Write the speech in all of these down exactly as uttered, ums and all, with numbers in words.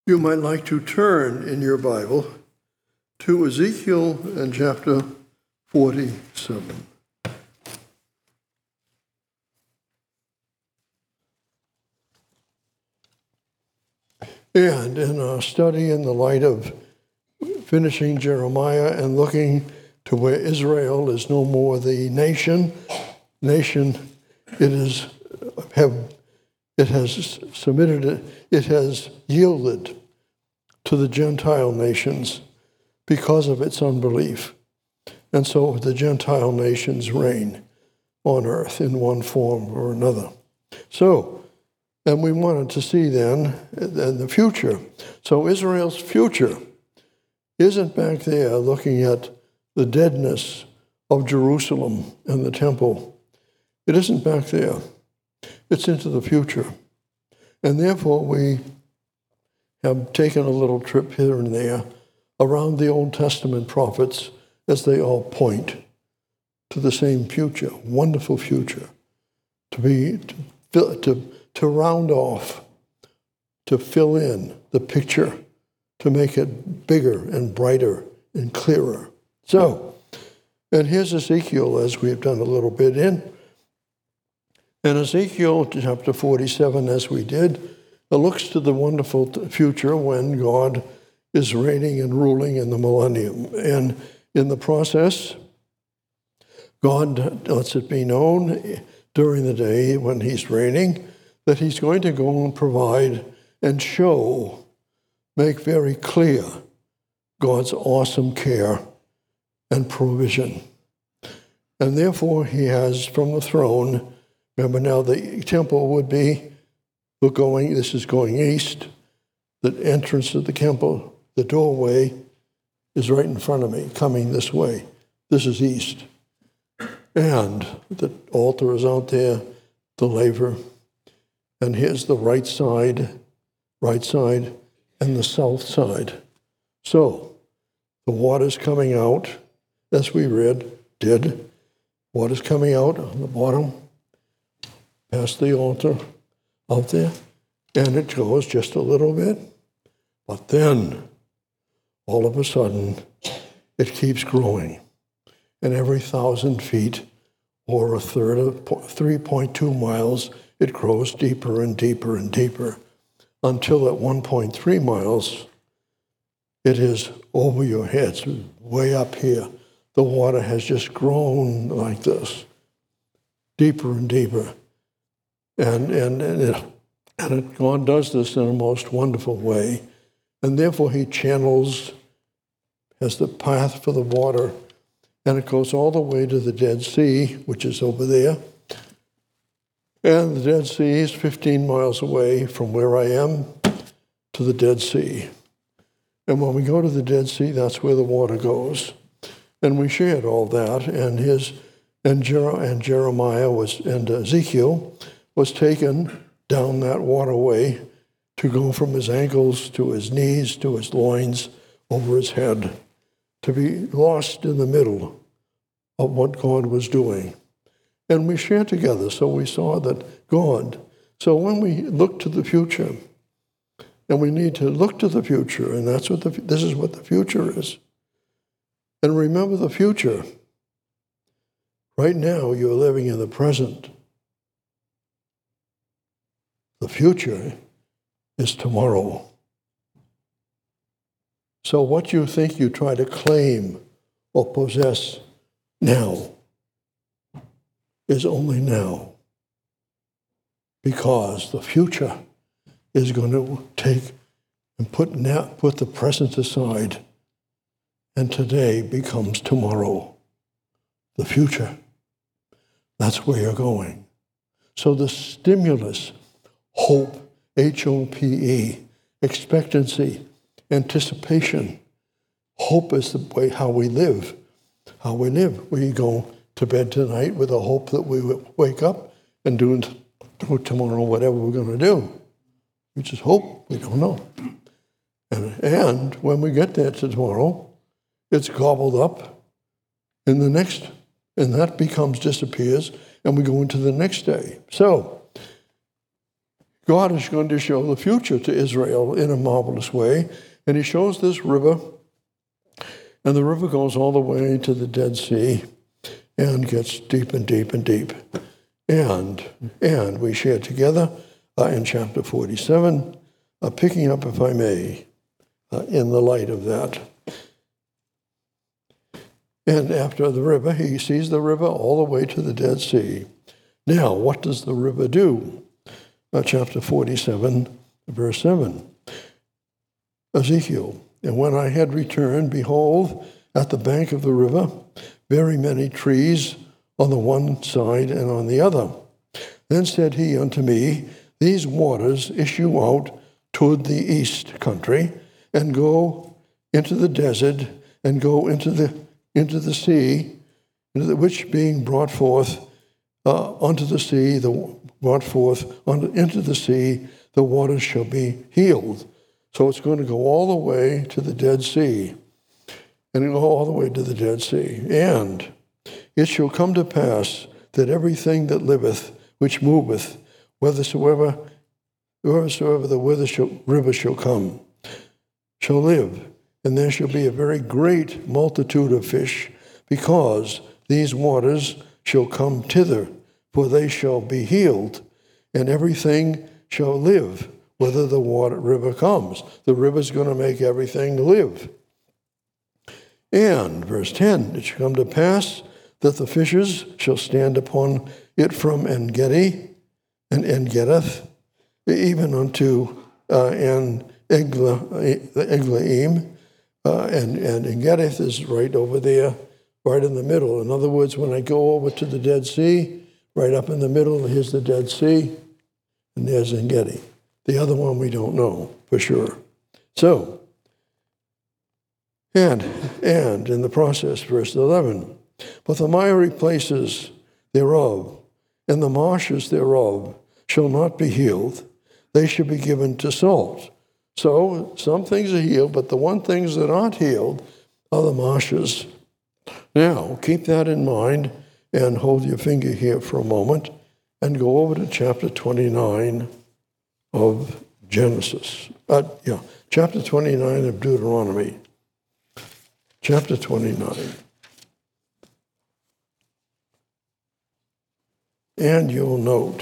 You might like to turn in your Bible to Ezekiel and chapter forty-seven. And in our study in the light of finishing Jeremiah and looking to where Israel is no more the nation, nation, it is have it has submitted it, it has yielded to the Gentile nations because of its unbelief. And so the Gentile nations reign on earth in one form or another. So, and we wanted to see then in the future. So Israel's future isn't back there looking at the deadness of Jerusalem and the temple. It isn't back there. It's into the future. And therefore we have taken a little trip here and there around the Old Testament prophets as they all point to the same future, wonderful future, to be to, to, to round off, to fill in the picture, to make it bigger and brighter and clearer. So, and here's Ezekiel, as we've done a little bit in. And Ezekiel chapter forty-seven, as we did, it looks to the wonderful future when God is reigning and ruling in the millennium. And in the process, God lets it be known during the day when he's reigning that he's going to go and provide and show, make very clear God's awesome care and provision. And therefore he has from the throne, remember now the temple would be, we're going, this is going east, the entrance of the temple, the doorway is right in front of me, coming this way. This is east. And the altar is out there, the laver. And here's the right side, right side, and the south side. So the water's coming out, as we read, did. Water's coming out on the bottom, past the altar, out there, and it goes just a little bit. But then, all of a sudden, it keeps growing. And every thousand feet, or a third of three point two miles, it grows deeper and deeper and deeper, until at one point three miles, it is over your heads, way up here. The water has just grown like this, deeper and deeper. And, and, and, it, and it, God does this in a most wonderful way. And therefore he channels, has the path for the water, and it goes all the way to the Dead Sea, which is over there. And the Dead Sea is fifteen miles away from where I am to the Dead Sea. And when we go to the Dead Sea, that's where the water goes. And we shared all that, and his and, Jer- and Jeremiah was and Ezekiel was taken down that waterway to go from his ankles to his knees to his loins over his head, to be lost in the middle of what God was doing. And we shared together, so we saw that God, so when we look to the future, and we need to look to the future, and that's what the, this is what the future is. And remember the future. Right now, you're living in the present. The future is tomorrow. So what you think you try to claim or possess now is only now, because the future is going to take and put now, put the present aside, and today becomes tomorrow. The future. That's where you're going. So the stimulus, hope, H O P E, expectancy, anticipation. Hope is the way how we live. How we live. We go to bed tonight with a hope that we will wake up and do, do tomorrow whatever we're going to do. We just hope. We don't know. And, and when we get there to tomorrow, it's gobbled up in the next, and that becomes, disappears, and we go into the next day. So, God is going to show the future to Israel in a marvelous way. And he shows this river, and the river goes all the way to the Dead Sea and gets deep and deep and deep. And, and we share together uh, in chapter forty-seven, uh, picking up, if I may, uh, in the light of that. And after the river, he sees the river all the way to the Dead Sea. Now, what does the river do? Uh, chapter forty-seven, verse seven. Ezekiel, and when I had returned, behold, at the bank of the river, very many trees on the one side and on the other. Then said he unto me, these waters issue out toward the east country, and go into the desert, and go into the into the sea, into the, which being brought forth uh, unto the sea, the brought forth unto, into the sea, the waters shall be healed. So it's going to go all the way to the Dead Sea, and it'll go all the way to the Dead Sea. And it shall come to pass that everything that liveth, which moveth, whithersoever, wheresoever the whither shall, river shall come, shall live. And there shall be a very great multitude of fish, because these waters shall come thither, for they shall be healed, and everything shall live, whether the water river comes. The river's going to make everything live. And, verse ten, it shall come to pass that the fishes shall stand upon it from En-gedi and En-gedeth, even unto uh, En Eglaim, uh, and, and En-gedeth is right over there, right in the middle. In other words, when I go over to the Dead Sea, right up in the middle, here's the Dead Sea, and there's En-gedi. The other one we don't know for sure. So, and, and in the process, verse eleven, but the miry places thereof and the marshes thereof shall not be healed. They shall be given to salt. So some things are healed, but the one things that aren't healed are the marshes. Now, keep that in mind and hold your finger here for a moment and go over to chapter twenty-nine of Genesis. Uh, yeah, chapter twenty-nine of Deuteronomy. Chapter twenty-nine. And you'll note,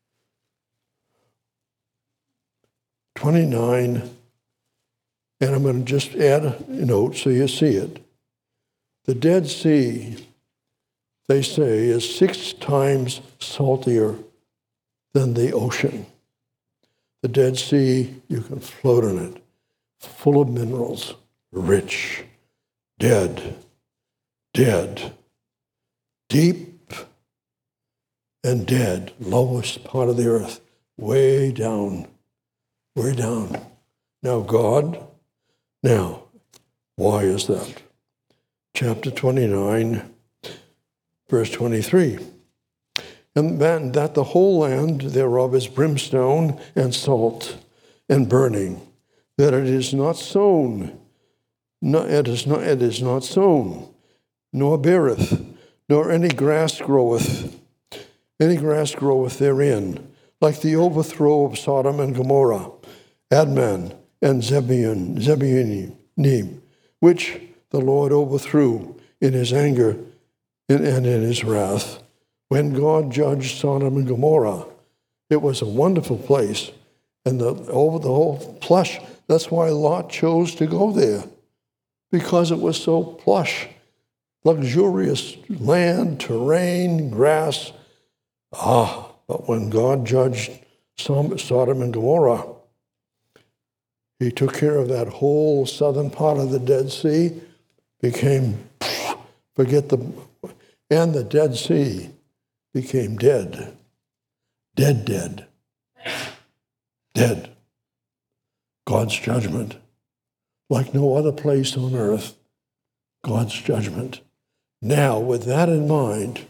twenty-nine, and I'm going to just add a note so you see it. The Dead Sea, they say, is six times saltier than the ocean. The Dead Sea, you can float in it, full of minerals, rich, dead, dead, deep and dead, lowest part of the earth, way down, way down. Now God, now, why is that? Chapter twenty-nine, verse twenty-three. And that the whole land thereof is brimstone and salt and burning, that it is not sown, no, it is not, it is not sown, nor beareth, nor any grass groweth, any grass groweth therein, like the overthrow of Sodom and Gomorrah, Admah and Zebulun, Zebulun, which the Lord overthrew in his anger and in his wrath. When God judged Sodom and Gomorrah, it was a wonderful place, and the, over the whole plush. That's why Lot chose to go there, because it was so plush, luxurious land, terrain, grass. Ah, but when God judged Sodom and Gomorrah, he took care of that whole southern part of the Dead Sea, became, forget the, and the Dead Sea became dead. Dead, dead. Dead. God's judgment. Like no other place on earth, God's judgment. Now, with that in mind,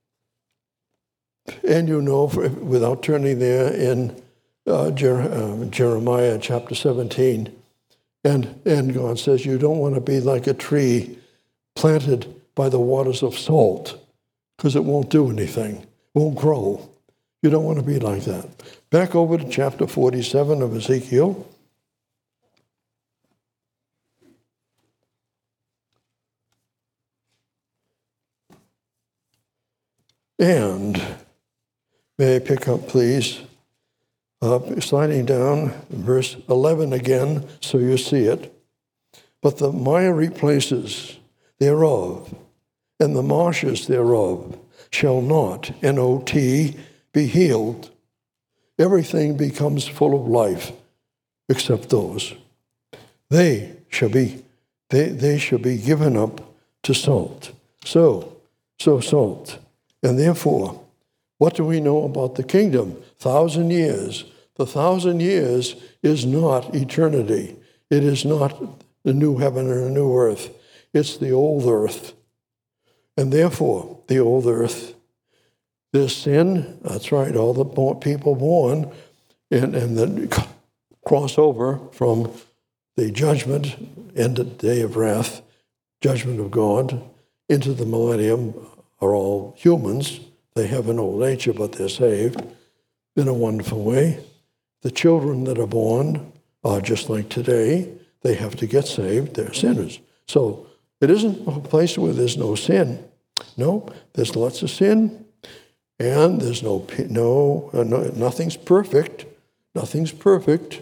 and you know, without turning there in uh, Jer- uh, Jeremiah chapter seventeen, and, and God says, you don't want to be like a tree planted by the waters of salt, because it won't do anything, won't grow. You don't want to be like that. Back over to chapter forty-seven of Ezekiel. And may I pick up, please, uh, sliding down, verse eleven again, so you see it. But the miry places thereof, and the marshes thereof, shall not, N O T, be healed. Everything becomes full of life, except those. They shall be, they, they shall be given up to salt. So, so salt. And therefore, what do we know about the kingdom? Thousand years. The thousand years is not eternity. It is not the new heaven or the new earth. It's the old earth. And therefore, the old earth, there's sin. That's right, all the people born and, and then cross over from the judgment, end of the day of wrath, judgment of God, into the millennium are all humans. They have an old nature, but they're saved in a wonderful way. The children that are born are just like today. They have to get saved. They're sinners. So it isn't a place where there's no sin. No, there's lots of sin, and there's no, no, uh, no nothing's perfect. Nothing's perfect.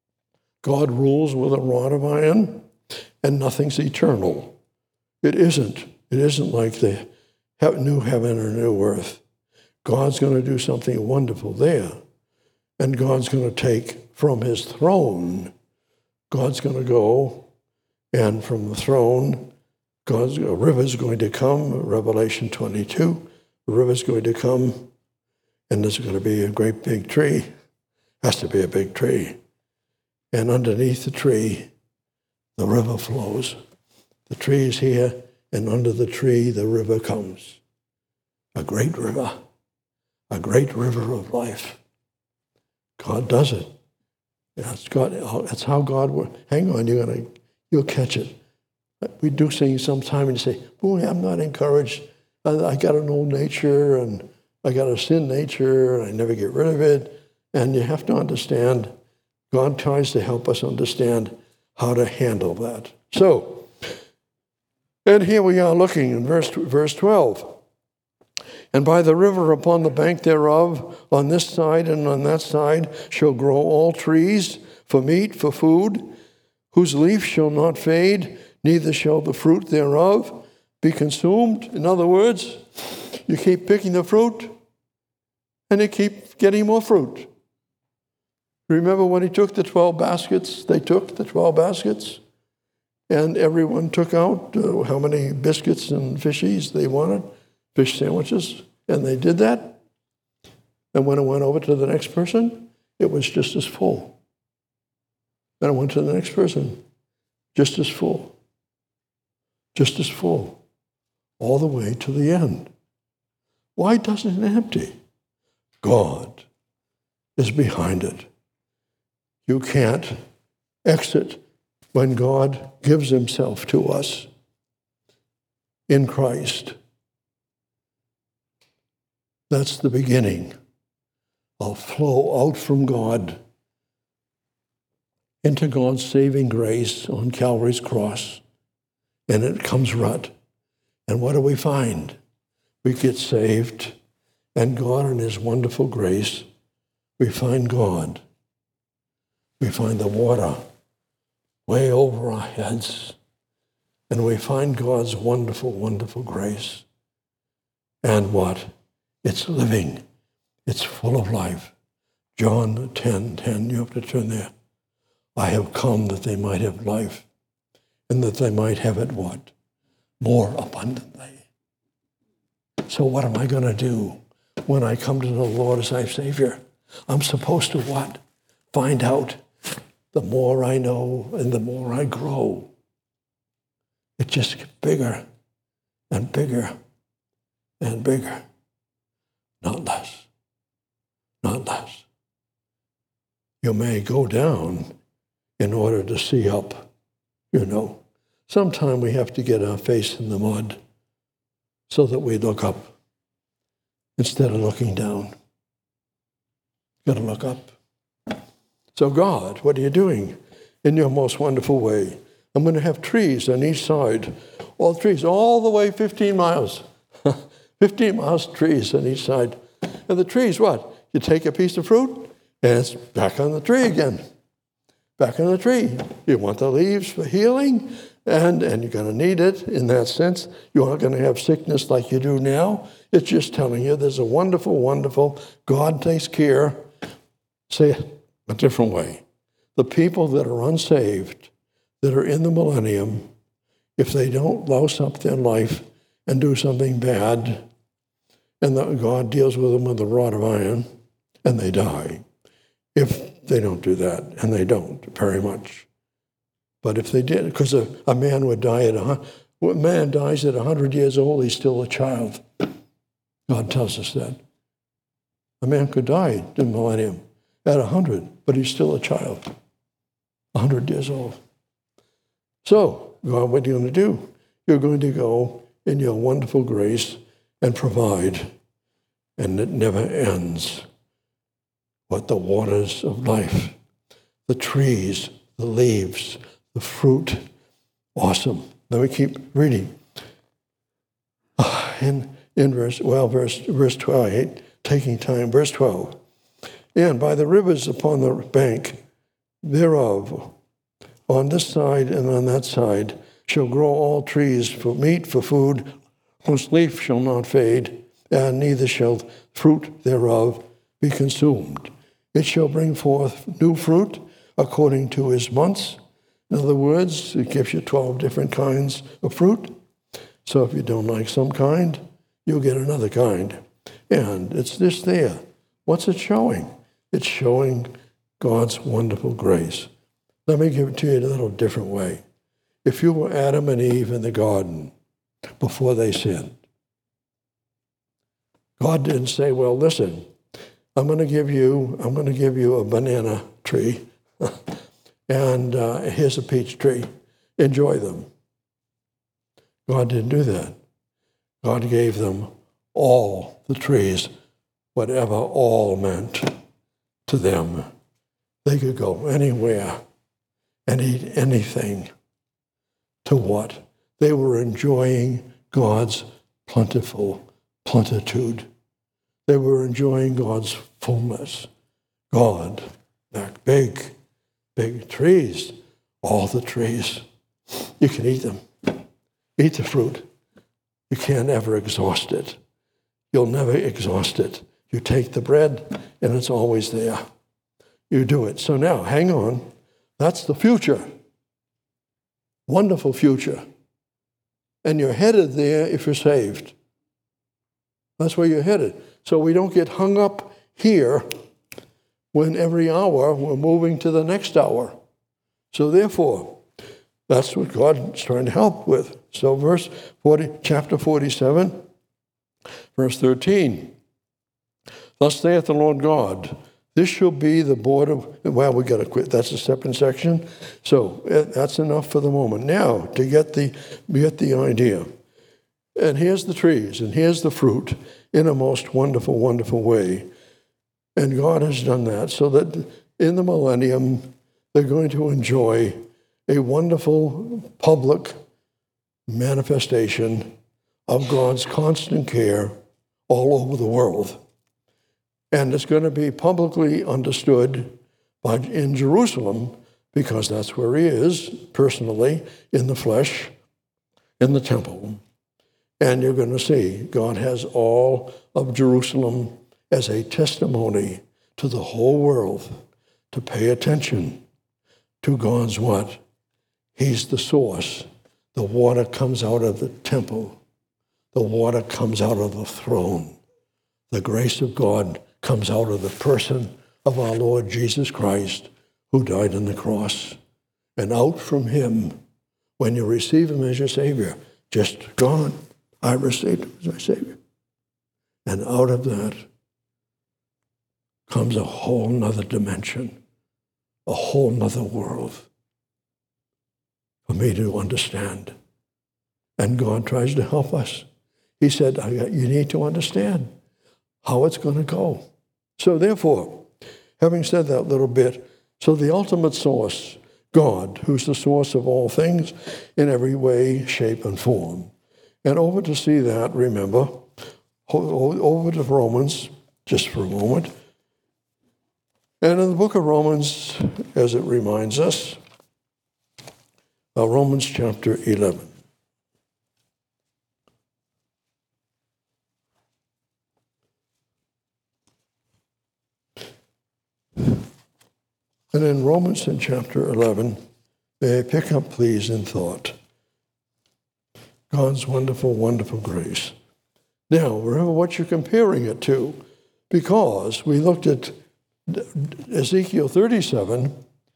God rules with a rod of iron, and nothing's eternal. It isn't. It isn't like the new heaven or new earth. God's going to do something wonderful there, and God's going to take from his throne. God's going to go, and from the throne, God's a river's going to come. Revelation twenty-two, a river's going to come, and there's going to be a great big tree. Has to be a big tree, and underneath the tree, the river flows. The tree is here, and under the tree, the river comes. A great river, a great river of life. God does it. That's God. That's how God works. Hang on, you're gonna, you'll catch it. We do things sometime and you say, boy, I'm not encouraged. I, I got an old nature and I got a sin nature and I never get rid of it. And you have to understand, God tries to help us understand how to handle that. So, and here we are looking in verse, verse twelve. And by the river upon the bank thereof, on this side and on that side, shall grow all trees for meat, for food, whose leaf shall not fade, neither shall the fruit thereof be consumed. In other words, you keep picking the fruit, and you keep getting more fruit. Remember when he took the twelve baskets? They took the twelve baskets, and everyone took out uh, how many biscuits and fishies they wanted, fish sandwiches, and they did that. And when it went over to the next person, it was just as full. Then it went to the next person, just as full. Just as full, all the way to the end. Why doesn't it empty? God is behind it. You can't exit when God gives himself to us in Christ. That's the beginning. I'll flow out from God into God's saving grace on Calvary's cross. And it comes rut. And what do we find? We get saved, and God in his wonderful grace, we find God. We find the water way over our heads, and we find God's wonderful, wonderful grace. And what? It's living. It's full of life. John ten ten, you have to turn there. I have come that they might have life, and that they might have it what? More abundantly. So what am I going to do when I come to the Lord as my Savior? I'm supposed to what? Find out. The more I know and the more I grow, it just gets bigger and bigger and bigger. Not less. Not less. You may go down in order to see up, you know. Sometime we have to get our face in the mud so that we look up instead of looking down. You've got to look up. So God, what are you doing in your most wonderful way? I'm going to have trees on each side, all trees, all the way fifteen miles. fifteen miles trees on each side. And the trees, what? You take a piece of fruit, and it's back on the tree again. Back on the tree. You want the leaves for healing, and, and you're going to need it in that sense. You aren't going to have sickness like you do now. It's just telling you there's a wonderful, wonderful, God takes care. Say it a different way. The people that are unsaved, that are in the millennium, if they don't louse up their life and do something bad, and the, God deals with them with a rod of iron, and they die. If they don't do that, and they don't very much. But if they did, because a, a man would die at a, a man dies at one hundred years old, he's still a child. God tells us that. A man could die in the millennium at one hundred, but he's still a child, one hundred years old. So, God, what are you going to do? You're going to go in your wonderful grace and provide, and it never ends. But the waters of life, the trees, the leaves, the fruit, awesome. Let me keep reading. In in verse well, verse verse twelve, taking time, verse twelve. And by the rivers upon the bank thereof, on this side and on that side, shall grow all trees for meat, for food, whose leaf shall not fade, and neither shall fruit thereof be consumed. It shall bring forth new fruit according to his months. In other words, it gives you twelve different kinds of fruit. So if you don't like some kind, you'll get another kind. And it's this there. What's it showing? It's showing God's wonderful grace. Let me give it to you in a little different way. If you were Adam and Eve in the garden before they sinned, God didn't say, well, listen, I'm going to give you, I'm going to give you a banana tree, and uh, here's a peach tree. Enjoy them. God didn't do that. God gave them all the trees, whatever all meant to them. They could go anywhere and eat anything. To what? They were enjoying God's plentiful plenitude. They were enjoying God's fullness. God, that big, big trees, all the trees. You can eat them. Eat the fruit. You can't ever exhaust it. You'll never exhaust it. You take the bread, and it's always there. You do it. So now, hang on. That's the future. Wonderful future. And you're headed there if you're saved. That's where you're headed. So we don't get hung up here when every hour we're moving to the next hour. So therefore, that's what God's trying to help with. So verse forty, chapter forty-seven, verse thirteen. Thus saith the Lord God, this shall be the border. Well, we got to quit. That's a separate section. So that's enough for the moment. Now, to get the get the idea. And here's the trees, and here's the fruit in a most wonderful, wonderful way. And God has done that so that in the millennium, they're going to enjoy a wonderful public manifestation of God's constant care all over the world. And it's going to be publicly understood by, in Jerusalem, because that's where he is, personally, in the flesh, in the temple. And you're going to see God has all of Jerusalem as a testimony to the whole world to pay attention to God's what? He's the source. The water comes out of the temple. The water comes out of the throne. The grace of God comes out of the person of our Lord Jesus Christ, who died on the cross. And out from him, when you receive him as your Savior, just gone, I received him as my Savior. And out of that comes a whole nother dimension, a whole nother world for me to understand. And God tries to help us. He said, you need to understand how it's going to go. So therefore, having said that little bit, so the ultimate source, God, who's the source of all things in every way, shape, and form. And over to see that, remember, over to Romans, just for a moment. And in the book of Romans, as it reminds us, uh, Romans chapter eleven. And in Romans in chapter eleven, may I pick up, please, in thought, God's wonderful, wonderful grace. Now, remember what you're comparing it to, because we looked at Ezekiel thirty-seven,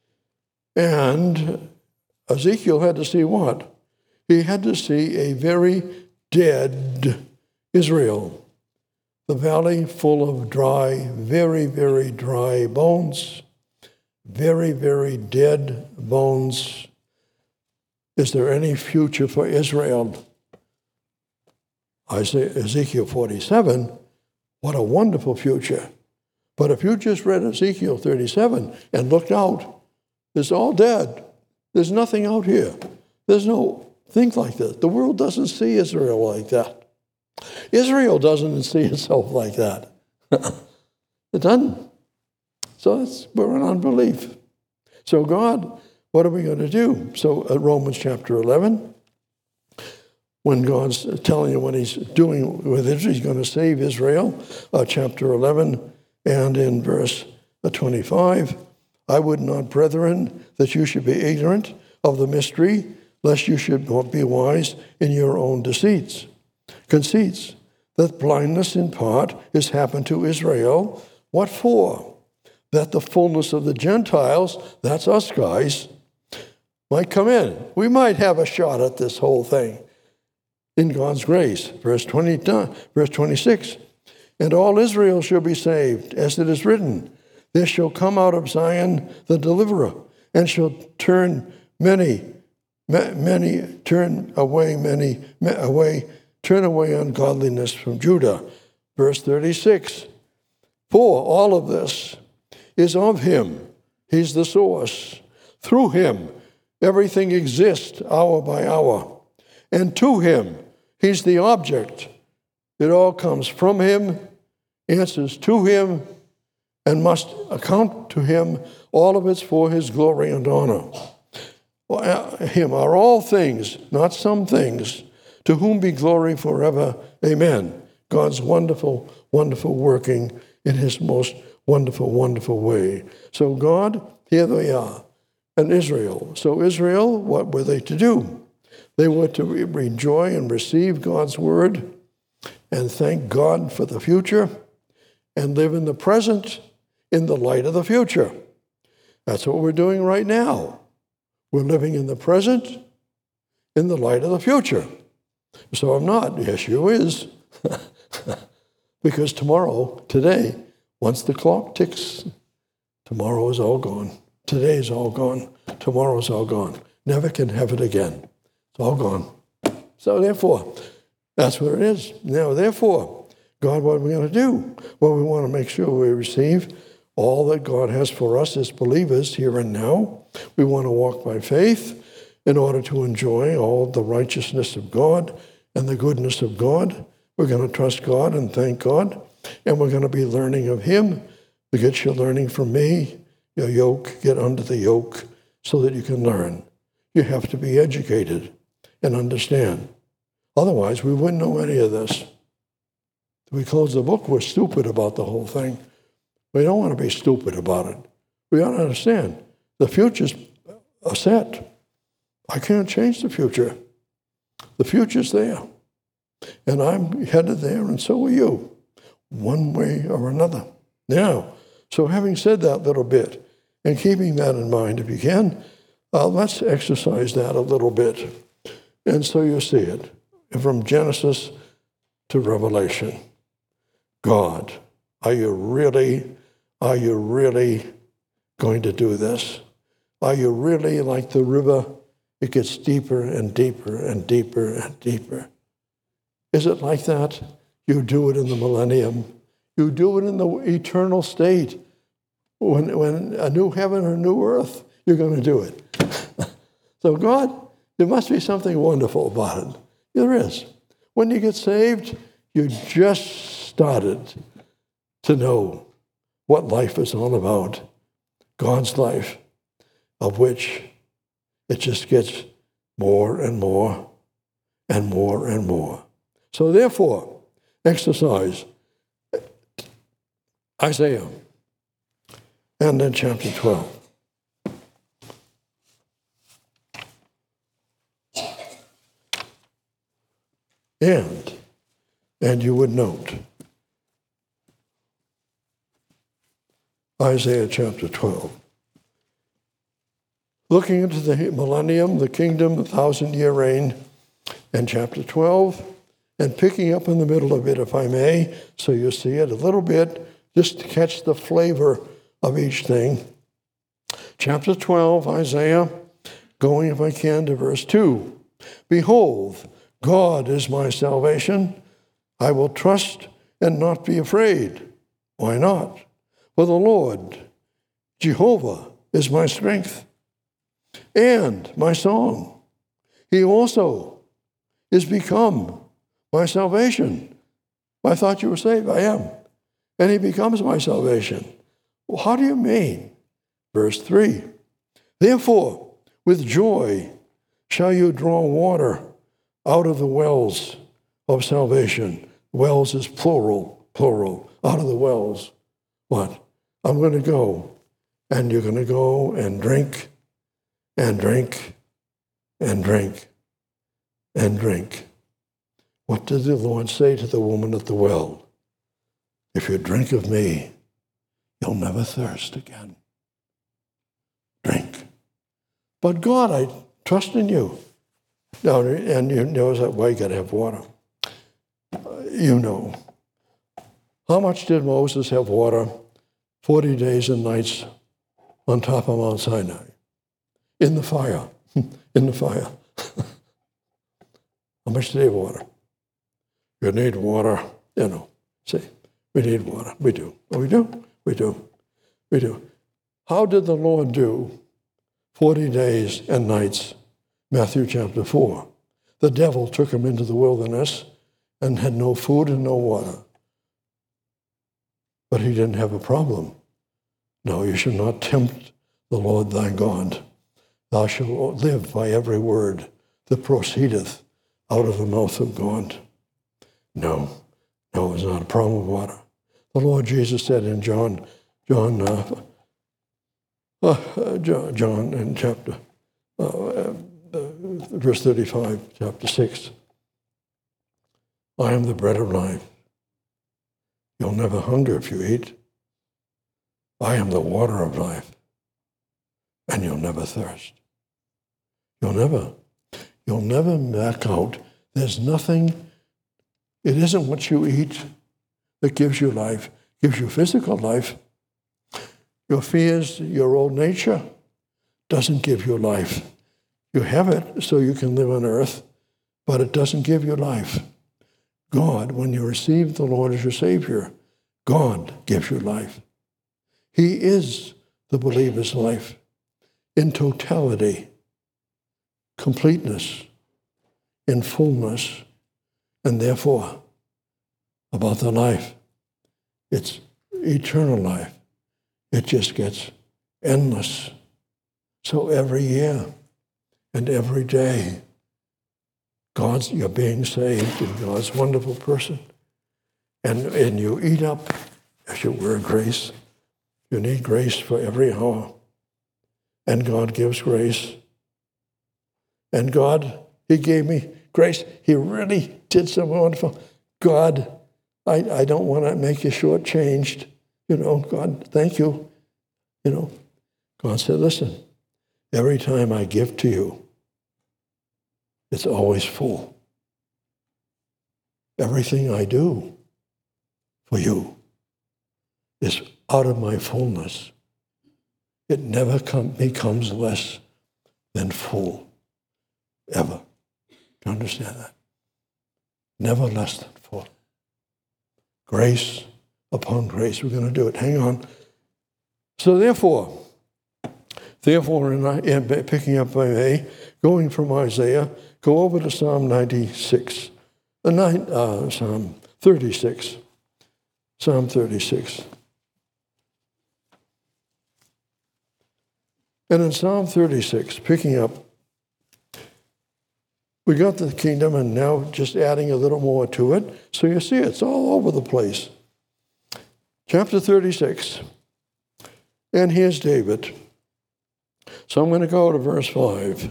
and Ezekiel had to see what? He had to see a very dead Israel. The valley full of dry, very, very dry bones, very, very dead bones. Is there any future for Israel? I say Ezekiel forty-seven, what a wonderful future. But if you just read Ezekiel thirty-seven and looked out, it's all dead. There's nothing out here. There's no things like this. The world doesn't see Israel like that. Israel doesn't see itself like that. It doesn't. So it's, we're in unbelief. So God, what are we going to do? So at Romans chapter eleven, when God's telling you what he's doing with Israel, he's going to save Israel, uh, chapter eleven, and in verse twenty-five, I would not, brethren, that you should be ignorant of the mystery, lest you should not be wise in your own deceits. Conceits, that blindness in part is happened to Israel. What for? That the fullness of the Gentiles, that's us guys, might come in. We might have a shot at this whole thing in God's grace. Verse twenty, verse twenty-six, and all Israel shall be saved, as it is written, there shall come out of Zion the deliverer, and shall turn many, many, turn away many, away, turn away ungodliness from Judah. Verse thirty-six, for all of this is of him. He's the source. Through him, everything exists hour by hour. And to him, he's the object. It all comes from him, answers to him, and must account to him. All of it's for his glory and honor. Him are all things, not some things, to whom be glory forever. Amen. God's wonderful, wonderful working in his most wonderful, wonderful way. So God, here they are, and Israel. So Israel, what were they to do? They were to re- enjoy and receive God's word and thank God for the future and live in the present in the light of the future. That's what we're doing right now. We're living in the present in the light of the future. So I'm not. Yes, you is. Because tomorrow, today, once the clock ticks, tomorrow is all gone. Today is all gone. Tomorrow is all gone. Never can have it again. It's all gone. So therefore, that's what it is. Now, therefore, God, what are we going to do? Well, we want to make sure we receive all that God has for us as believers here and now. We want to walk by faith in order to enjoy all the righteousness of God and the goodness of God. We're going to trust God and thank God. And we're going to be learning of him. You get your learning from me, your yoke, get under the yoke so that you can learn. You have to be educated and understand. Otherwise, we wouldn't know any of this. If we close the book, we're stupid about the whole thing. We don't want to be stupid about it. We ought to understand the future's set. I can't change the future. The future's there. And I'm headed there, and so are you. One way or another. Now, so having said that little bit, and keeping that in mind, if you can, uh, let's exercise that a little bit. And so you see it, from Genesis to Revelation. God, are you really, are you really going to do this? Are you really like the river? It gets deeper and deeper and deeper and deeper. Is it like that? You do it in the millennium. You do it in the eternal state. when, when a new heaven or a new earth, you're going to do it. So God, there must be something wonderful about it. There is. When you get saved, you just started to know what life is all about. God's life, of which it just gets more and more and more and more. So therefore, exercise Isaiah and then chapter twelve. And, and you would note, Isaiah chapter twelve. Looking into the millennium, the kingdom, the thousand-year reign, and chapter twelve, and picking up in the middle of it, if I may, so you see it a little bit, just to catch the flavor of each thing. Chapter twelve, Isaiah, going, if I can, to verse two. Behold, God is my salvation. I will trust and not be afraid. Why not? For the Lord, Jehovah, is my strength and my song. He also is become my salvation. I thought you were saved. I am. And he becomes my salvation. Well, how do you mean? Verse three. Therefore, with joy shall you draw water out of the wells of salvation. Wells is plural, plural, out of the wells. What? I'm going to go, and you're going to go and drink, and drink, and drink, and drink. What did the Lord say to the woman at the well? If you drink of me, you'll never thirst again. Drink. But God, I trust in you. Now, and you know that why you got to have water. Uh, you know. How much did Moses have water? Forty days and nights on top of Mount Sinai. In the fire. In the fire. How much did he have water? You need water. You know. See, we need water. We do. Oh, we do? We do. We do. How did the Lord do forty days and nights? Matthew chapter four. The devil took him into the wilderness and had no food and no water. But he didn't have a problem. No, you shall not tempt the Lord thy God. Thou shalt live by every word that proceedeth out of the mouth of God. No, no, it's not a problem with water. The Lord Jesus said in John, John, uh, uh, John, John in chapter, uh, uh, verse thirty-five, chapter six, I am the bread of life. You'll never hunger if you eat. I am the water of life, and you'll never thirst. You'll never, you'll never back out. There's nothing, it isn't what you eat that gives you life, gives you physical life. Your fears, your old nature doesn't give you life. You have it so you can live on earth, but it doesn't give you life. God, when you receive the Lord as your Savior, God gives you life. He is the believer's life in totality, completeness, in fullness, and therefore, about the life, it's eternal life. It just gets endless. So every year and every day, God's, you're being saved in God's wonderful person. And, and you eat up, as you were, grace. You need grace for every hour. And God gives grace. And God, he gave me grace. He really did something wonderful. God, I, I don't want to make you shortchanged. You know, God, thank you. You know, God said, listen, every time I give to you, it's always full. Everything I do for you is out of my fullness. It never come, becomes less than full, ever. Do you understand that? Never less than full. Grace upon grace. We're going to do it. Hang on. So therefore, therefore, in, in picking up by May, going from Isaiah, go over to Psalm ninety-six, uh, nine, uh, Psalm thirty-six, Psalm thirty-six. And in Psalm thirty-six, picking up, we got the kingdom and now just adding a little more to it. So you see, it's all over the place. Chapter thirty-six. And here's David. So I'm going to go to verse five.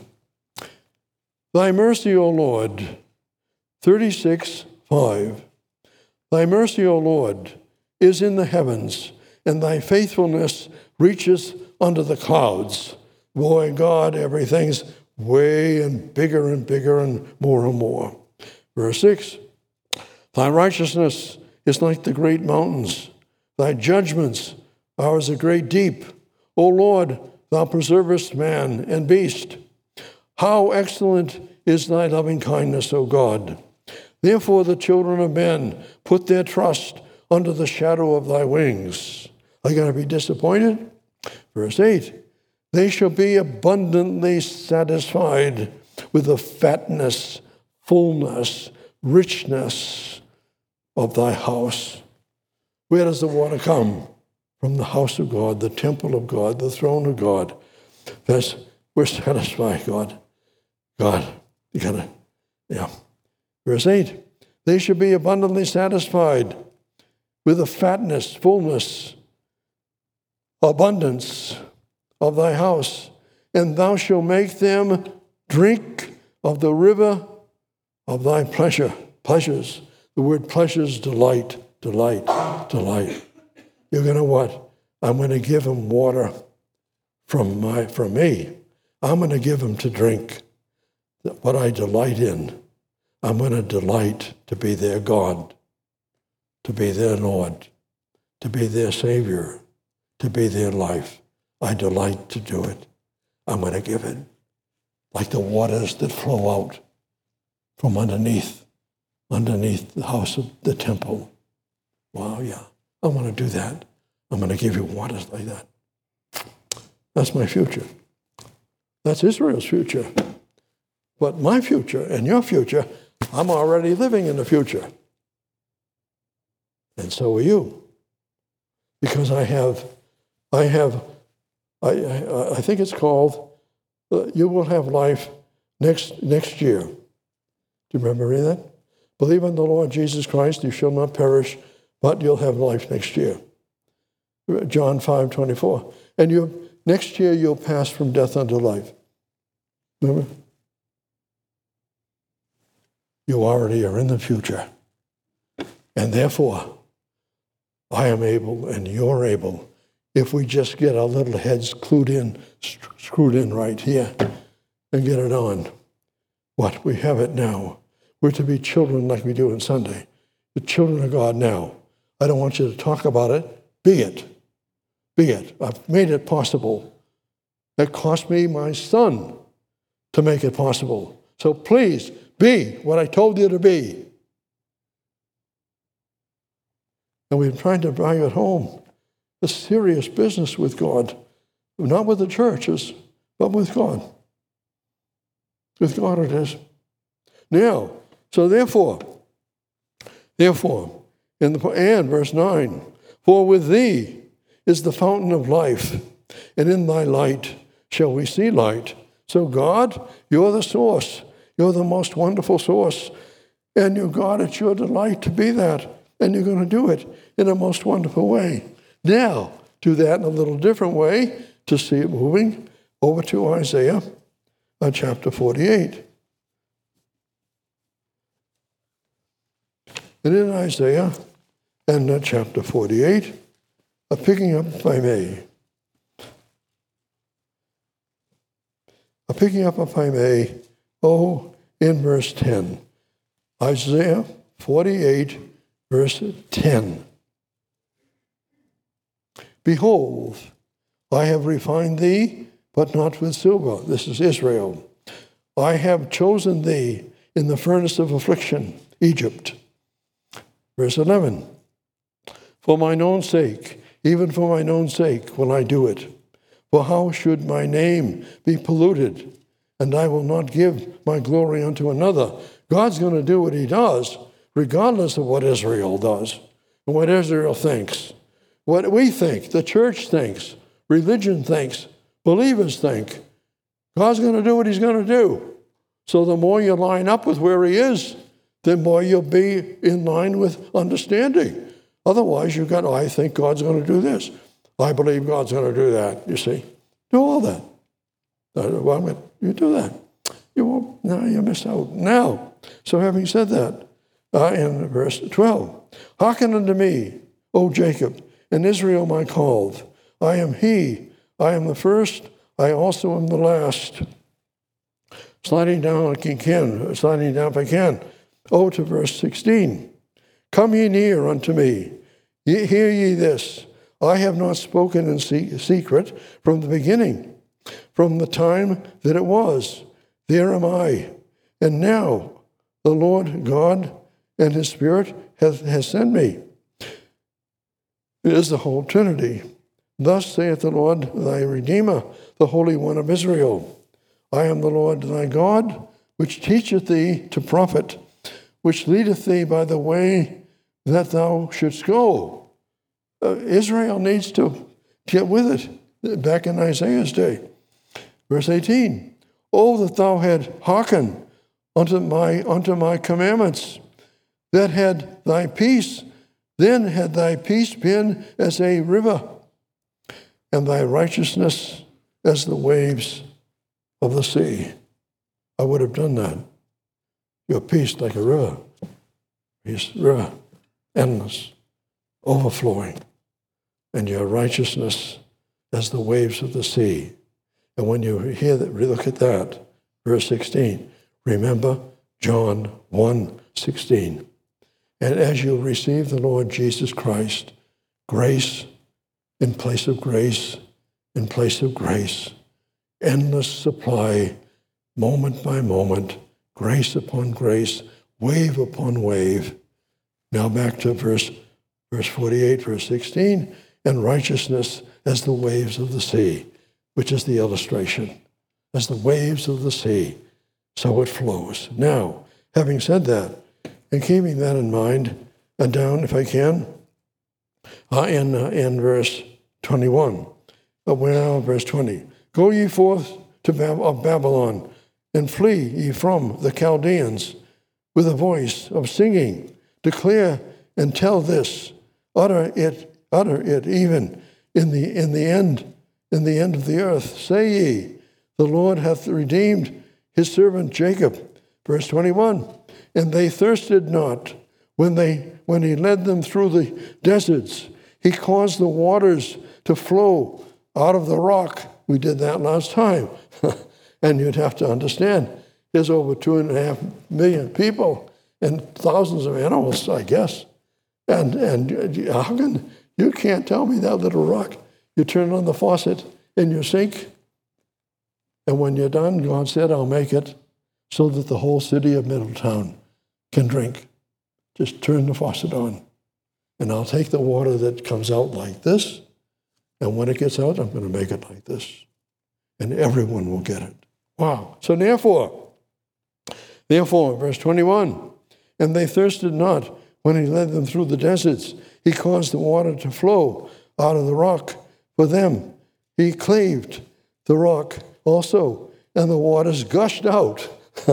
Thy mercy, O Lord, thirty-six, five. Thy mercy, O Lord, is in the heavens, and thy faithfulness reaches under the clouds. Boy, God, everything's way and bigger and bigger and more and more. Verse six. Thy righteousness is like the great mountains. Thy judgments are as a great deep. O Lord, thou preservest man and beast. How excellent is thy loving kindness, O God. Therefore the children of men put their trust under the shadow of thy wings. Are you going to be disappointed? Verse eight. They shall be abundantly satisfied with the fatness, fullness, richness of thy house. Where does the water come? From the house of God, the temple of God, the throne of God. That's, we're satisfied, God. God, you gotta, yeah. Verse eight, they shall be abundantly satisfied with the fatness, fullness, abundance of thy house, and thou shalt make them drink of the river of thy pleasure, pleasures. The word pleasures, delight, delight, delight. You're going to what? I'm going to give them water from my from me. I'm going to give them to drink what I delight in. I'm going to delight to be their God, to be their Lord, to be their Savior, to be their life. I delight to do it. I'm going to give it like the waters that flow out from underneath, underneath the house of the temple. Wow, yeah. I want to do that. I'm going to give you waters like that. That's my future. That's Israel's future. But my future and your future, I'm already living in the future. And so are you. Because I have, I have, I, I, I think it's called, uh, you will have life next next year. Do you remember reading that? Believe in the Lord Jesus Christ, you shall not perish, but you'll have life next year. John five twenty-four. And you next year you'll pass from death unto life. Remember? You already are in the future. And therefore, I am able and you're able, if we just get our little heads clued in, screwed in right here, and get it on. What? We have it now. We're to be children like we do on Sunday. The children of God now. I don't want you to talk about it. Be it. Be it. I've made it possible. It cost me my son to make it possible. So please, be what I told you to be. And we've tried to bring it home. A serious business with God. Not with the churches, but with God. With God it is. Now, so therefore, therefore, in the and verse nine, for with thee is the fountain of life, and in thy light shall we see light. So God, you're the source. You're the most wonderful source. And you, God, it's your delight to be that. And you're going to do it in a most wonderful way. Now, do that in a little different way to see it moving over to Isaiah uh, chapter forty-eight. And in Isaiah and uh, chapter forty-eight, uh, picking up if I may, uh, picking up if I may, oh, in verse ten. Isaiah forty-eight, verse ten. Behold, I have refined thee, but not with silver. This is Israel. I have chosen thee in the furnace of affliction, Egypt. Verse eleven. For mine own sake even for mine own sake will I do it. For how should my name be polluted? And I will not give my glory unto another. God's going to do what he does, regardless of what Israel does and what Israel thinks. What we think, the church thinks, religion thinks, believers think. God's going to do what he's going to do. So the more you line up with where he is, the more you'll be in line with understanding. Otherwise, you've got, oh, I think God's going to do this. I believe God's going to do that, you see. Do all that. Well, you do that. You won't, no, you miss out. Now, so having said that, uh, in verse twelve, hearken unto me, O Jacob, and Israel my called. I am he, I am the first, I also am the last. Sliding down like you can, sliding down if I can. Oh, to verse sixteen. Come ye near unto me, ye, hear ye this. I have not spoken in secret from the beginning, from the time that it was. There am I. And now the Lord God and his Spirit has, has sent me. It is the whole Trinity. Thus saith the Lord thy Redeemer, the Holy One of Israel. I am the Lord thy God, which teacheth thee to profit, which leadeth thee by the way that thou shouldst go. Uh, Israel needs to get with it, back in Isaiah's day. Verse eighteen, oh, that thou had hearkened unto my, unto my commandments, that had thy peace, then had thy peace been as a river, and thy righteousness as the waves of the sea. I would have done that. Your peace like a river. Peace, river, endless, overflowing. And your righteousness as the waves of the sea. And when you hear that, look at that, verse sixteen. Remember John one sixteen. And as you receive the Lord Jesus Christ, grace in place of grace, in place of grace, endless supply, moment by moment, grace upon grace, wave upon wave. Now back to verse, verse forty-eight, verse sixteen, and righteousness as the waves of the sea, which is the illustration, as the waves of the sea, so it flows. Now, having said that, and keeping that in mind, and down, if I can, uh, in, uh, in verse twenty-one, uh, we're now verse twenty. Go ye forth to Bab- of Babylon, and flee ye from the Chaldeans, with a voice of singing. Declare and tell this. Utter it, utter it even in the in the end, in the end of the earth. Say ye, the Lord hath redeemed his servant Jacob. Verse twenty-one. And they thirsted not when they when he led them through the deserts. He caused the waters to flow out of the rock. We did that last time. And you'd have to understand, there's over two and a half million people and thousands of animals, I guess. And and how can you can't tell me that little rock? You turn on the faucet in your sink, and when you're done, God said, I'll make it so that the whole city of Middletown can drink. Just turn the faucet on, and I'll take the water that comes out like this, and when it gets out, I'm going to make it like this, and everyone will get it. Wow. So therefore, therefore, verse twenty-one, and they thirsted not when he led them through the deserts. He caused the water to flow out of the rock for them. He cleaved the rock also, and the waters gushed out.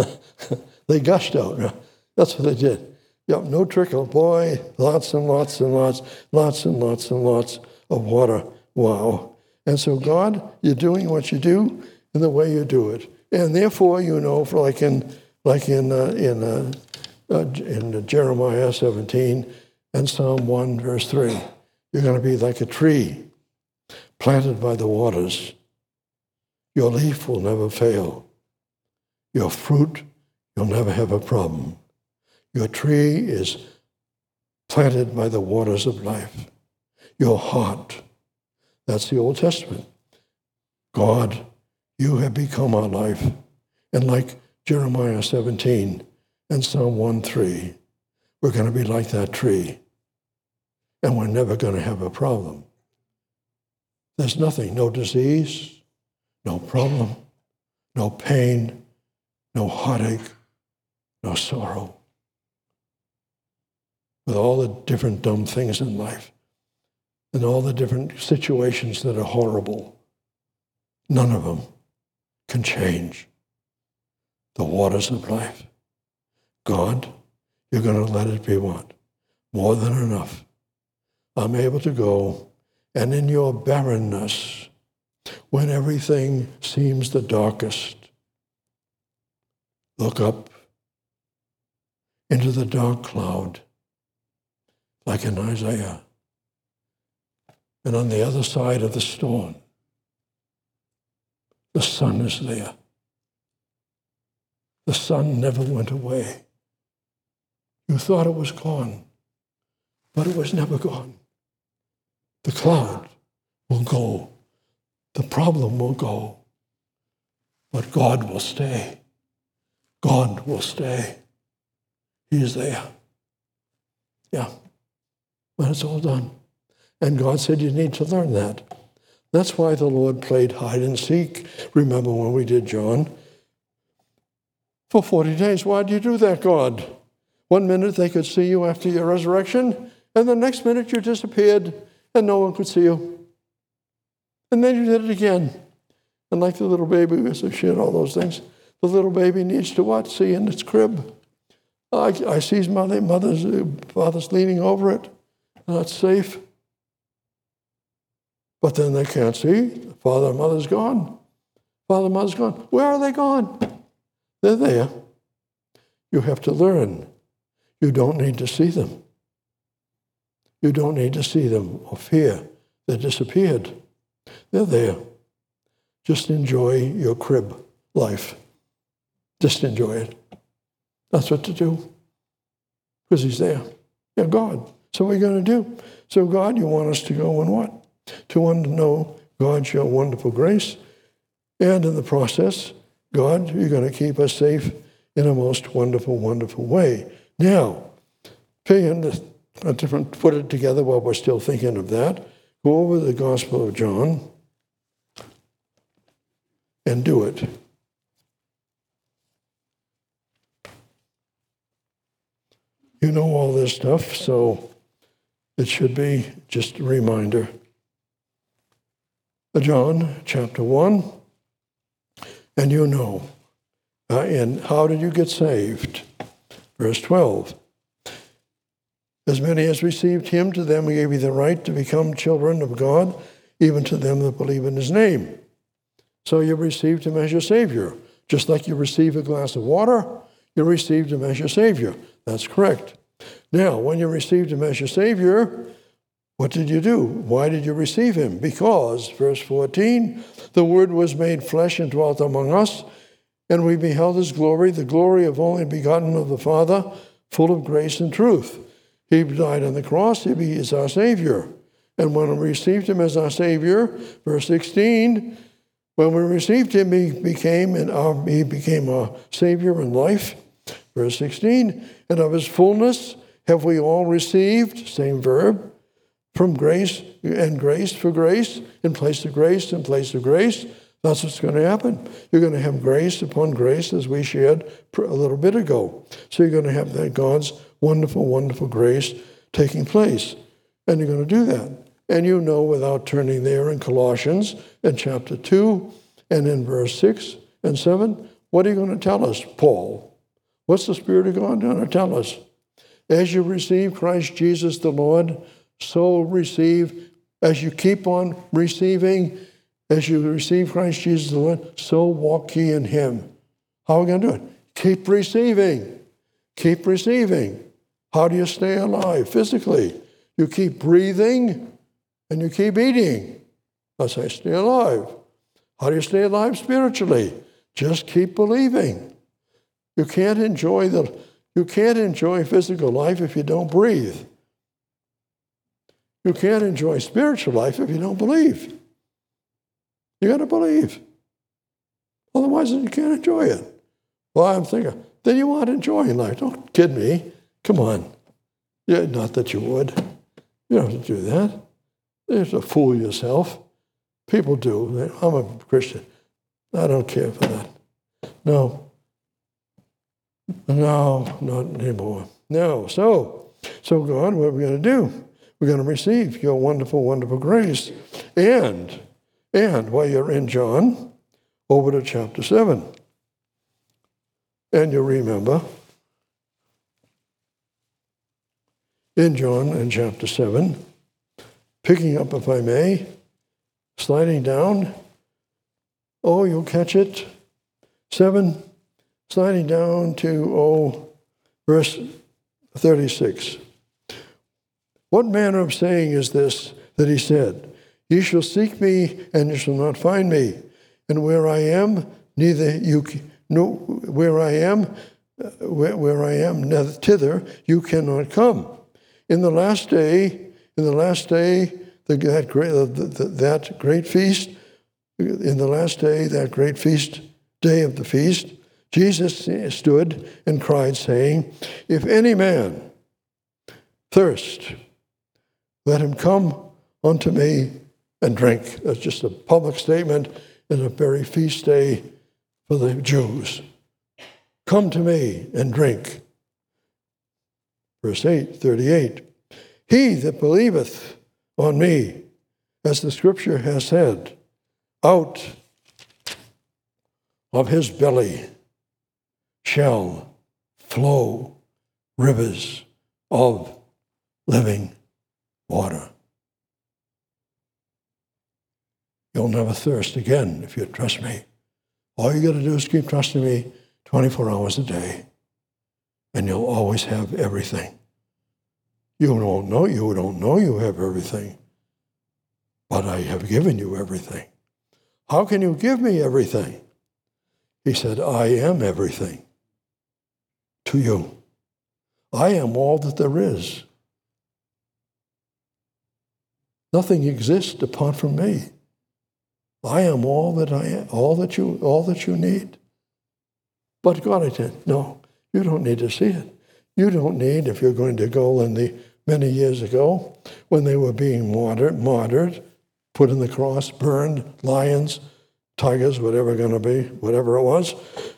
They gushed out. That's what they did. Yep, no trickle. Boy, lots and lots and lots, lots and lots and lots of water. Wow. And so God, you're doing what you do in the way you do it. And therefore, you know, for like in like in uh, in uh, uh, in Jeremiah seventeen and Psalm one, verse three, you're going to be like a tree planted by the waters. Your leaf will never fail. Your fruit, you'll never have a problem. Your tree is planted by the waters of life. Your heart, that's the Old Testament. God, you have become our life. And like Jeremiah seventeen and Psalm one three, we're going to be like that tree. And we're never going to have a problem. There's nothing, no disease, no problem, no pain, no heartache, no sorrow. With all the different dumb things in life and all the different situations that are horrible, none of them can change the waters of life. God, you're going to let it be what? More than enough. I'm able to go, and in your barrenness, when everything seems the darkest, look up into the dark cloud, like in Isaiah. And on the other side of the storm, the sun is there. The sun never went away. You thought it was gone, but it was never gone. The cloud will go. The problem will go. But God will stay. God will stay. He is there. Yeah. When it's all done. And God said you need to learn that. That's why the Lord played hide and seek. Remember when we did John? For forty days. Why did you do that, God? One minute they could see you after your resurrection, and the next minute you disappeared and no one could see you. And then you did it again. And like the little baby, we used to share all those things. The little baby needs to what? See in its crib. I, I see his mother, mother's, father's leaning over it. Not safe. But then they can't see. Father and mother's gone. Father and mother's gone. Where are they gone? They're there. You have to learn. You don't need to see them. You don't need to see them or fear. They disappeared. They're there. Just enjoy your crib life. Just enjoy it. That's what to do. Because he's there. Yeah, God. So what are you going to do? So God, you want us to go and what? To want to know God's your wonderful grace. And in the process, God, you're going to keep us safe in a most wonderful, wonderful way. Now, pay a different, put it together while we're still thinking of that. Go over the Gospel of John and do it. You know all this stuff, so it should be just a reminder. John chapter one, and you know. Uh, and how did you get saved? Verse twelve. As many as received him, to them he gave you the right to become children of God, even to them that believe in his name. So you received him as your Savior. Just like you receive a glass of water, you received him as your Savior. That's correct. Now, when you received him as your Savior, what did you do? Why did you receive him? Because, verse fourteen, the Word was made flesh and dwelt among us, and we beheld his glory, the glory of only begotten of the Father, full of grace and truth. He died on the cross. He is our Savior. And when we received him as our Savior, verse sixteen, when we received him, he became, and our, he became our Savior in life. Verse sixteen, and of his fullness have we all received, same verb, from grace and grace for grace, in place of grace, in place of grace. That's what's going to happen. You're going to have grace upon grace, as we shared a little bit ago. So you're going to have that God's wonderful, wonderful grace taking place. And you're going to do that. And you know, without turning there, in Colossians, in chapter two, and in verse six and seven, what are you going to tell us, Paul? What's the Spirit of God going to tell us? As you receive Christ Jesus the Lord, so receive, as you keep on receiving, as you receive Christ Jesus the Lord, so walk ye in him. How are we going to do it? Keep receiving. Keep receiving. How do you stay alive physically? You keep breathing and you keep eating. That's how you stay alive. How do you stay alive spiritually? Just keep believing. You can't enjoy the you can't enjoy physical life if you don't breathe. You can't enjoy spiritual life if you don't believe. You got to believe. Otherwise, you can't enjoy it. Well, I'm thinking, then you aren't enjoying life. Don't kid me. Come on. Yeah, not that you would. You don't have to do that. You have to fool yourself. People do. They, I'm a Christian. I don't care for that. No. No, not anymore. No. So, so God, what are we going to do? We're going to receive your wonderful, wonderful grace. And, and while you're in John, over to chapter seven. And you remember, in John in chapter seven, picking up, if I may, sliding down. Oh, you'll catch it. Seven, sliding down to, oh, verse thirty-six. What manner of saying is this that he said, "Ye shall seek me, and ye shall not find me. And where I am, neither you, no, where I am, where, where I am, thither you cannot come." In the last day, in the last day, the, that great, the, the, that great feast, in the last day, that great feast, day of the feast, Jesus stood and cried, saying, "If any man thirst, let him come unto me and drink." That's just a public statement in a very feast day for the Jews. Come to me and drink. Verse eight, thirty-eight. He that believeth on me, as the scripture has said, out of his belly shall flow rivers of living water. You'll never thirst again if you trust me. All you got to do is keep trusting me twenty-four hours a day, and you'll always have everything. You don't know, you don't know you have everything, but I have given you everything. How can you give me everything? He said, I am everything to you. I am all that there is. Nothing exists apart from me. I am all that I am, all that you, all that you need. But God, I said, no, you don't need to see it. You don't need, if you're going to go in the many years ago, when they were being martyred, martyred, put in the cross, burned, lions, tigers, whatever going to be, whatever it was.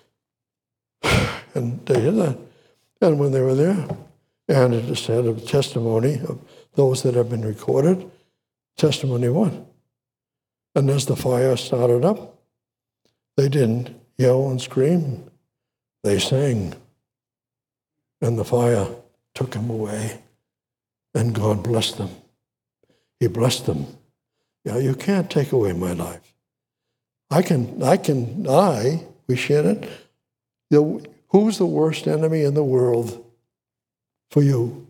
And they did that. And when they were there, and it is said of testimony of those that have been recorded, testimony one. And as the fire started up, they didn't yell and scream. They sang. And the fire took them away. And God blessed them. He blessed them. Yeah, you can't take away my life. I can, I can, I, we shared it. The, who's the worst enemy in the world for you?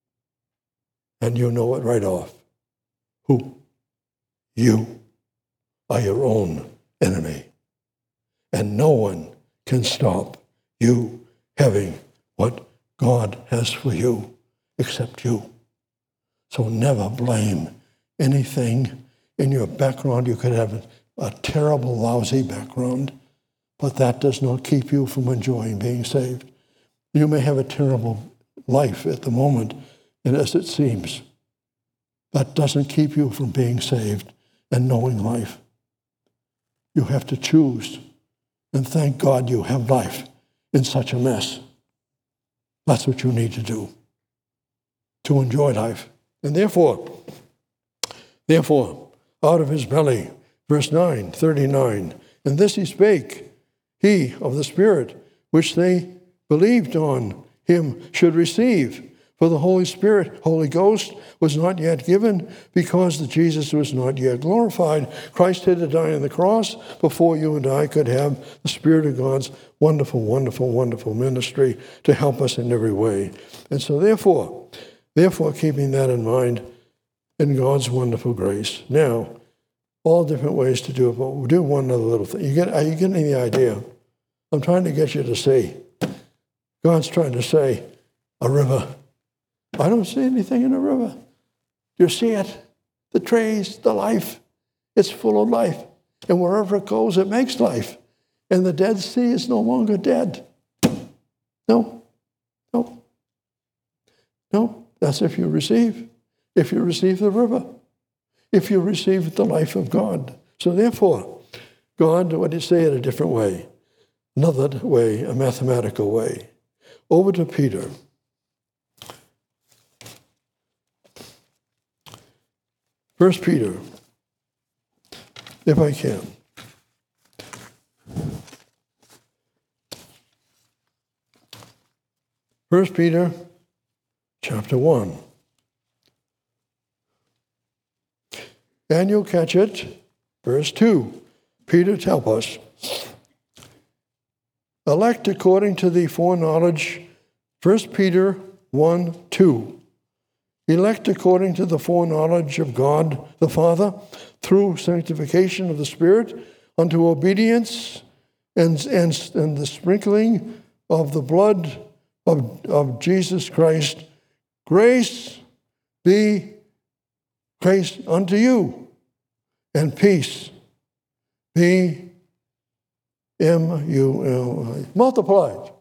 And you know it right off. Who? You are your own enemy. And no one can stop you having what God has for you except you. So never blame anything in your background. You could have a terrible, lousy background, but that does not keep you from enjoying being saved. You may have a terrible life at the moment, and as it seems, that doesn't keep you from being saved and knowing life. You have to choose, and thank God you have life in such a mess. That's what you need to do, to enjoy life. And therefore, therefore, out of his belly, verse nine, thirty-nine, and this he spake, he of the Spirit, which they believed on him should receive. For the Holy Spirit, Holy Ghost, was not yet given because the Jesus was not yet glorified. Christ had to die on the cross before you and I could have the Spirit of God's wonderful, wonderful, wonderful ministry to help us in every way. And so therefore, therefore, keeping that in mind, in God's wonderful grace. Now, all different ways to do it, but we'll do one other little thing. You get, are you getting the idea? I'm trying to get you to see. God's trying to say, a river. I don't see anything in a river. Do you see it? The trees, the life. It's full of life. And wherever it goes, it makes life. And the Dead Sea is no longer dead. No. No. No. That's if you receive. If you receive the river. If you receive the life of God. So therefore, God, what did he say it a different way? Another way, a mathematical way. Over to Peter. First Peter, if I can. First Peter, chapter one. And you'll catch it, verse two. Peter, help us. Elect according to the foreknowledge, First Peter one, two. Elect according to the foreknowledge of God the Father, through sanctification of the Spirit, unto obedience and, and, and the sprinkling of the blood of, of Jesus Christ. Grace be grace unto you, and peace be M U L I, multiplied.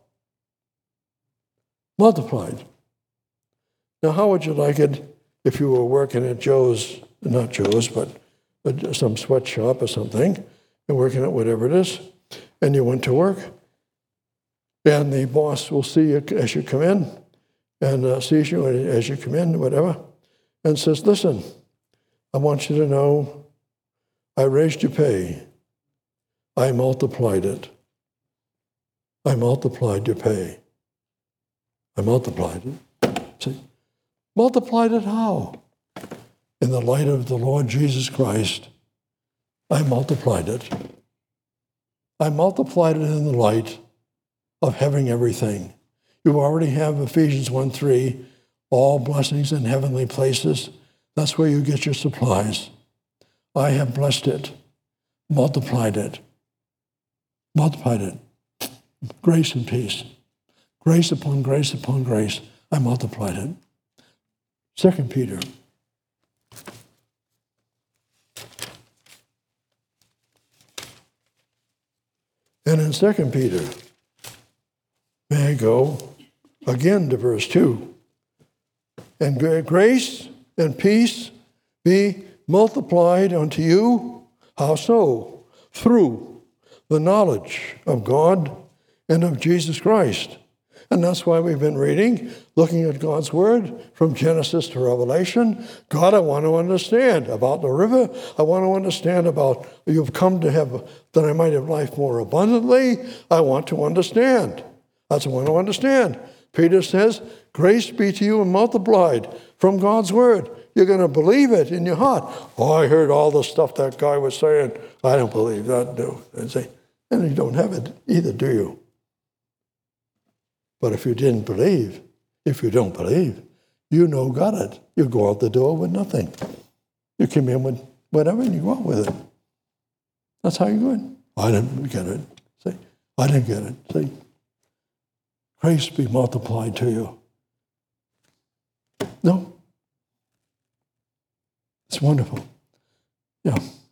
Multiplied. Now, how would you like it if you were working at Joe's, not Joe's, but, but some sweatshop or something, and working at whatever it is, and you went to work, and the boss will see you as you come in, and uh, sees you as you come in, whatever, and says, listen, I want you to know I raised your pay. I multiplied it. I multiplied your pay. I multiplied it. See? Multiplied it how? In the light of the Lord Jesus Christ, I multiplied it. I multiplied it in the light of having everything. You already have Ephesians one three, all blessings in heavenly places. That's where you get your supplies. I have blessed it, multiplied it, multiplied it. Grace and peace. Grace upon grace upon grace. I multiplied it. Second Peter. And in Second Peter, may I go again to verse two. And grace and peace be multiplied unto you. How so? Through the knowledge of God and of Jesus Christ. And that's why we've been reading, looking at God's Word from Genesis to Revelation. God, I want to understand about the river. I want to understand about you've come to have, that I might have life more abundantly. I want to understand. That's what I want to understand. Peter says, grace be to you and multiplied from God's Word. You're going to believe it in your heart. Oh, I heard all the stuff that guy was saying. I don't believe that, no. And say, and you don't have it either, do you? But if you didn't believe, if you don't believe, you know got it. You go out the door with nothing. You come in with whatever and you go out with it. That's how you go in. I didn't get it. See, I didn't get it. See, grace be multiplied to you. No. It's wonderful. Yeah.